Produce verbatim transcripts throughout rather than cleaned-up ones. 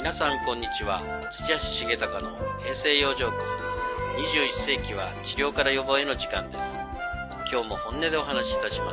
皆さんこんにちは。土屋重隆の平成養生訓。にじゅういっ世紀は治療から予防への時間です。今日も本音でお話しいたします。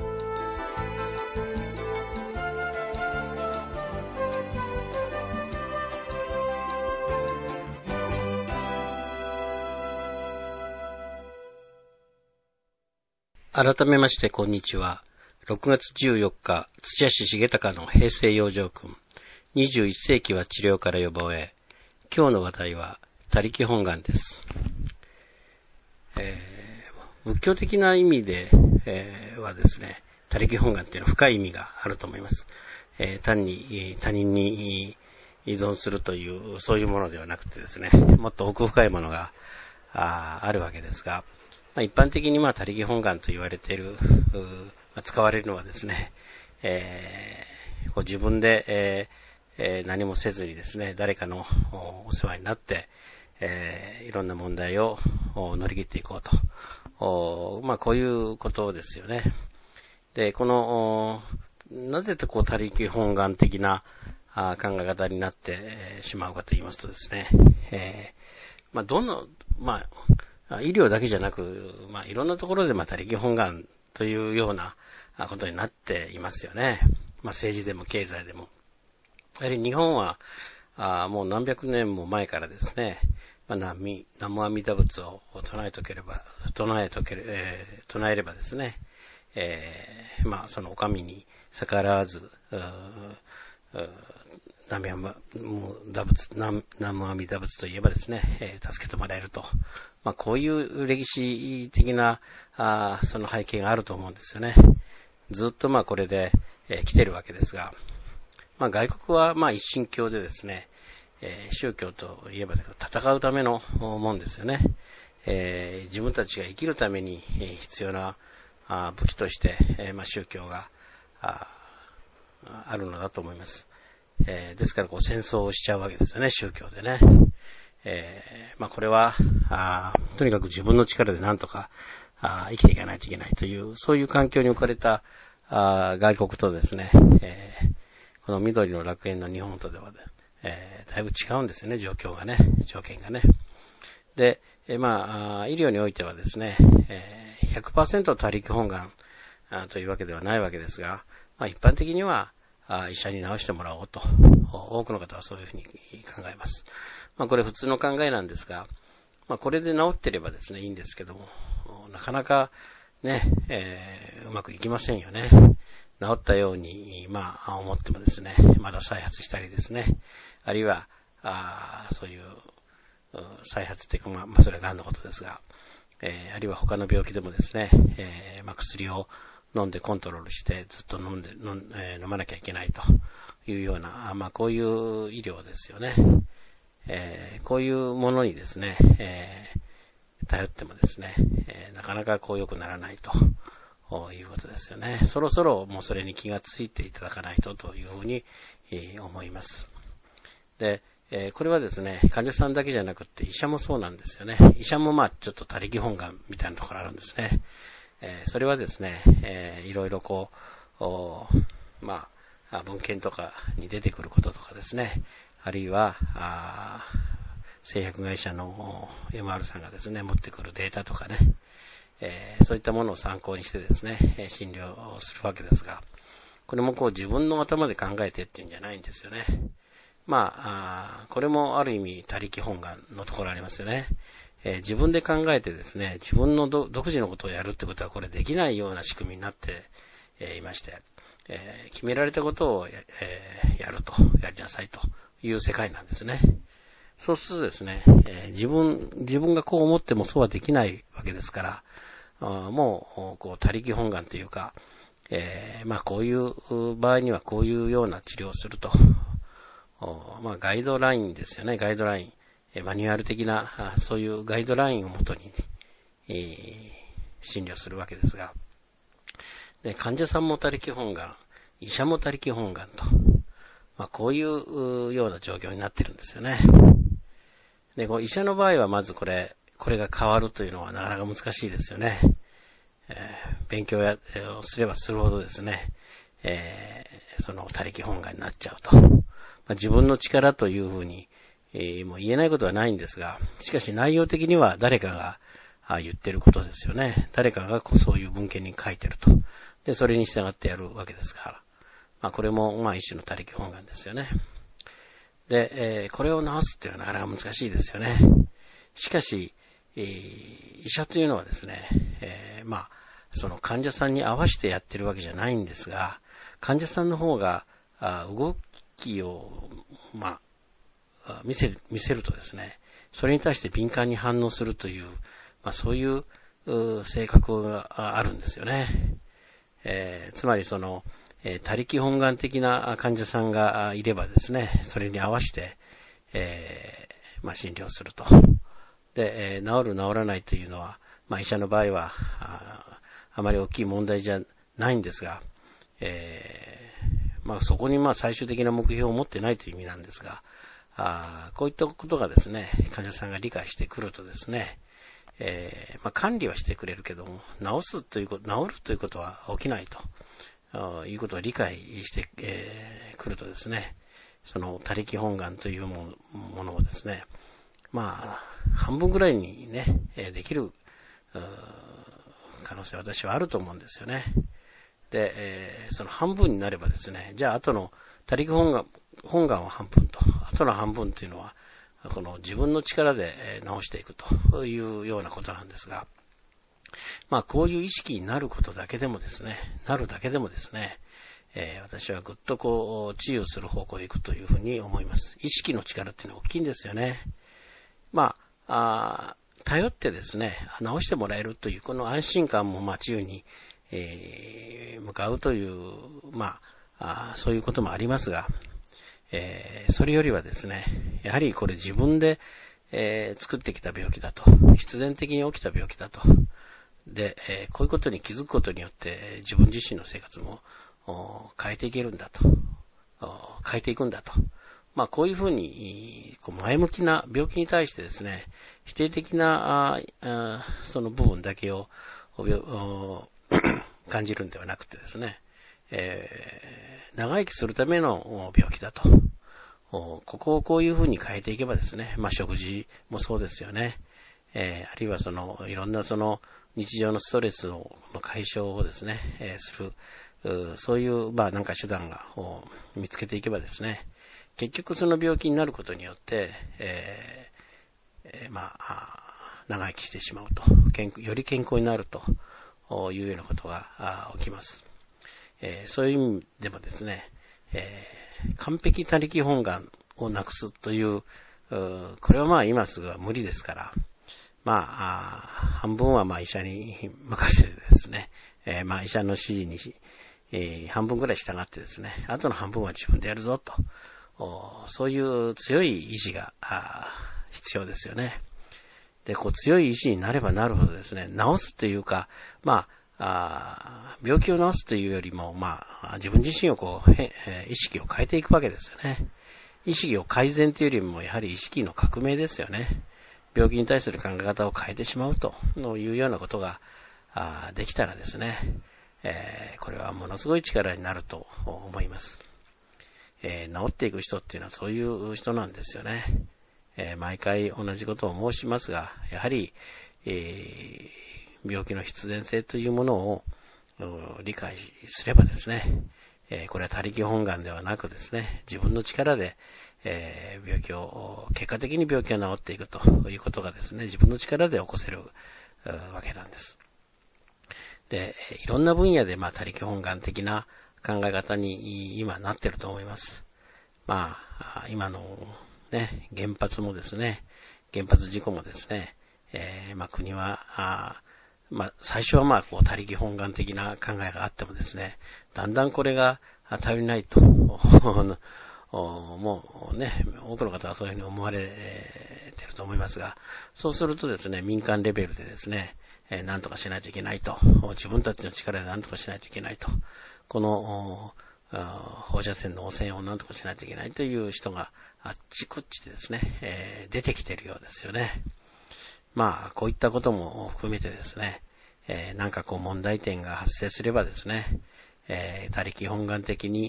改めましてこんにちは。ろくがつじゅうよっか、土屋重隆の平成養生訓。にじゅういっ世紀は治療から予防へ。今日の話題は他力本願です。えー、仏教的な意味で、えー、はですね、他力本願っていうのは深い意味があると思います。えー、単に他人に依存するというそういうものではなくてですね、もっと奥深いものが あ, あるわけですが、まあ、一般的にまあ他力本願と言われている、まあ、使われるのはですね、えー、こう自分で、えーえー、何もせずにですね、誰かのお世話になって、えー、いろんな問題を乗り切っていこうと。まあ、こういうことですよね。で、この、なぜとこう、他力本願的なあ考え方になって、えー、しまうかと言いますとですね、えー、まあ、どの、まあ、医療だけじゃなく、まあ、いろんなところでまあ、他力本願というようなことになっていますよね。まあ、政治でも経済でも。やはり日本はあもう何百年も前からですね、まあ、南無阿弥陀仏を唱えとければ、唱えとけれ、えー、唱えればですね、えー、まあそのお上に逆らわず、南無阿弥陀仏といえばですね、えー、助けてもらえると。まあこういう歴史的なあその背景があると思うんですよね。ずっとまあこれで、えー、来てるわけですが、まあ外国はまあ一神教でですね、えー、宗教といえば戦うためのもんですよね。えー、自分たちが生きるために必要なあ武器として、えー、まあ宗教が あ, あるのだと思います。えー、ですからこう戦争をしちゃうわけですよね、宗教でね。えー、まあこれはあとにかく自分の力で何とかあ生きていかないといけないというそういう環境に置かれたあ外国とですね、えーこの緑の楽園の日本とでは、えー、だいぶ違うんですよね、状況がね、条件がね。で、えー、まあ、医療においてはですね、えー、ひゃくパーセント 他力本願というわけではないわけですが、まあ、一般的にはあ医者に治してもらおうと、多くの方はそういうふうに考えます。まあ、これ普通の考えなんですが、まあ、これで治っていればですね、いいんですけども、なかなかね、えー、うまくいきませんよね。治ったように、まあ、思ってもですね、まだ再発したりですね、あるいは、あそういう、再発っていうか、まあ、まあ、それは癌のことですが、えー、あるいは他の病気でもですね、えー、まあ、薬を飲んでコントロールしてずっと飲んで、飲ん、えー、飲まなきゃいけないというような、まあ、こういう医療ですよね。えー、こういうものにですね、えー、頼ってもですね、えー、なかなかこう良くならないと。ということですよね。そろそろもうそれに気がついていただかないとというふうに、えー、思います。で、えー、これはですね、患者さんだけじゃなくて医者もそうなんですよね。医者もまあちょっと他力本願みたいなところあるんですね。えー、それはですね、えー、いろいろこう、まあ、文献とかに出てくることとかですね、あるいは、あ製薬会社の エムアール さんがですね、持ってくるデータとかね、えー、そういったものを参考にしてですね、えー、診療をするわけですが、これもこう自分の頭で考えてっていうんじゃないんですよね。まあ、あこれもある意味他力本願のところありますよね。えー、自分で考えてですね、自分の独自のことをやるってことはこれできないような仕組みになって、えー、いまして、えー、決められたことを や,、えー、やると、やりなさいという世界なんですね。そうするとですね、えー、自分、自分がこう思ってもそうはできないわけですから、あもう、こう、他力本願というか、えー、まあ、こういう場合にはこういうような治療をすると。まあ、ガイドラインですよね、ガイドライン。えー、マニュアル的な、そういうガイドラインをもとに、えー、診療するわけですが。で、患者さんも他力本願、医者も他力本願と。まあ、こういうような状況になってるんですよね。で、こう医者の場合はまずこれ、これが変わるというのはなかなか難しいですよね。えー、勉強やをすればするほどですね、えー、その他力本願になっちゃうと。 まあ、自分の力というふうに、えー、もう言えないことはないんですが、しかし内容的には誰かがあ言ってることですよね。誰かがそういう文献に書いてると。で、それに従ってやるわけですから。まあ、これも、まあ、一種の他力本願ですよね。で、えー、これを治すっていうのはなかなか難しいですよね。しかし、えー、医者というのはですね、えー、まあ、その患者さんに合わせてやってるわけじゃないんですが、患者さんの方が、あ動きを、まあ、見せる、見せるとですね、それに対して敏感に反応するという、まあ、そういう、う性格があるんですよね。えー、つまりその、えー、他力本願的な患者さんがいればですね、それに合わせて、えー、まあ、診療すると。で、えー、治る治らないというのは、まあ、医者の場合は、あ, あまり大きい問題じゃないんですが、えー、まあ、そこにまあ最終的な目標を持ってないという意味なんですが、あこういったことがですね、患者さんが理解してくるとですね、えー、まあ、管理はしてくれるけども、治すということ、治るということは起きないということを理解してく、えー、るとですね、その他力本願というものをですね、まあ、半分ぐらいにね、できる可能性は私はあると思うんですよね。で、えー、その半分になればですね、じゃあ後の他力本願、本願は半分と、後の半分というのは、この自分の力で直していくというようなことなんですが、まあこういう意識になることだけでもですね、なるだけでもですね、えー、私はぐっとこう治癒する方向へ行くというふうに思います。意識の力っていうのは大きいんですよね。まあ、あ頼ってですね、治してもらえるというこの安心感もまあ治癒に、えー、向かうという、まあ、あそういうこともありますが、えー、それよりはですね、やはりこれ自分で、えー、作ってきた病気だと。必然的に起きた病気だと。で、えー、こういうことに気づくことによって自分自身の生活も変えていけるんだと。変えていくんだと。まあこういうふうにこう前向きな病気に対してですね、否定的なああその部分だけを感じるんではなくてですね、えー、長生きするための病気だと。ここをこういうふうに変えていけばですね、まあ食事もそうですよね。えー、あるいはそのいろんなその日常のストレスの解消をですね、えー、する、そういうまあなんか手段が見つけていけばですね、結局その病気になることによって、えーえー、まあ長生きしてしまうと、健より健康になるというようなことが起きます。えー、そういう意味でもですね、えー、完璧他力本願をなくすという、うこれはまあ今すぐは無理ですから、まあ、あ半分はまあ医者に任せてですね、えー、まあ医者の指示にし、えー、半分ぐらい従ってですね、あとの半分は自分でやるぞと、そういう強い意志が必要ですよね。で、こう強い意志になればなるほどですね、治すというか、まあ、あ病気を治すというよりも、まあ、自分自身をこう、えー、意識を変えていくわけですよね。意識を改善というよりも、やはり意識の革命ですよね。病気に対する考え方を変えてしまうというようなことがあできたらですね、えー、これはものすごい力になると思います。えー、治っていく人っていうのはそういう人なんですよね。えー、毎回同じことを申しますが、やはり、えー、病気の必然性というものを理解すればですね、えー、これは他力本願ではなくですね、自分の力で、えー、病気を、結果的に病気が治っていくということがですね、自分の力で起こせるわけなんです。で、いろんな分野でまあ他力本願的な考え方に今なっていると思います。まあ、今のね、原発もですね、原発事故もですね、えー、まあ国は、あまあ最初はまあこう他力本願的な考えがあってもですね、だんだんこれが頼りないと、もうね、多くの方はそういうふうに思われていると思いますが、そうするとですね、民間レベルでですね、えー、何とかしないといけないと、自分たちの力で何とかしないといけないと、この放射線の汚染を何とかしないといけないという人があっちこっちでですね、えー、出てきているようですよね。まあこういったことも含めてですね、えー、なんかこう問題点が発生すればですね、えー、他力本願的に、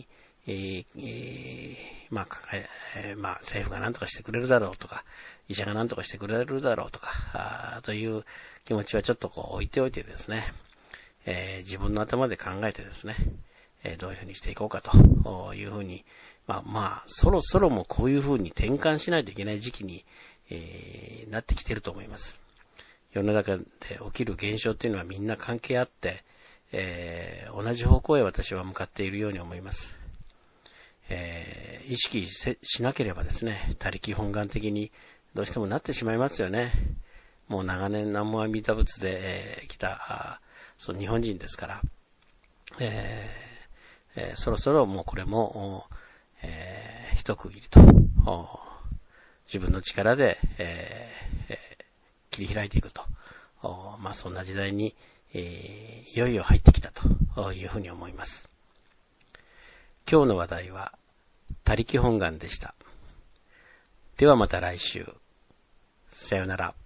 えーえー、まあ、えー、まあ、政府が何とかしてくれるだろうとか、医者が何とかしてくれるだろうとか、あという気持ちはちょっとこう置いておいてですね、えー、自分の頭で考えてですね、えー、どういうふうにしていこうかというふうに、まあまあ、そろそろもこういうふうに転換しないといけない時期に、えー、なってきていると思います。世の中で起きる現象っていうのはみんな関係あって、えー、同じ方向へ私は向かっているように思います。えー、意識しなければですね、他力本願的にどうしてもなってしまいますよね。もう長年南無阿弥陀仏で、えー、来たその日本人ですから、えーえー、そろそろもうこれも、えー、一区切りと自分の力で、えーえー、切り開いていくと、まあそんな時代に、えー、いよいよ入ってきたというふうに思います。今日の話題は他力本願でした。ではまた来週。さよなら。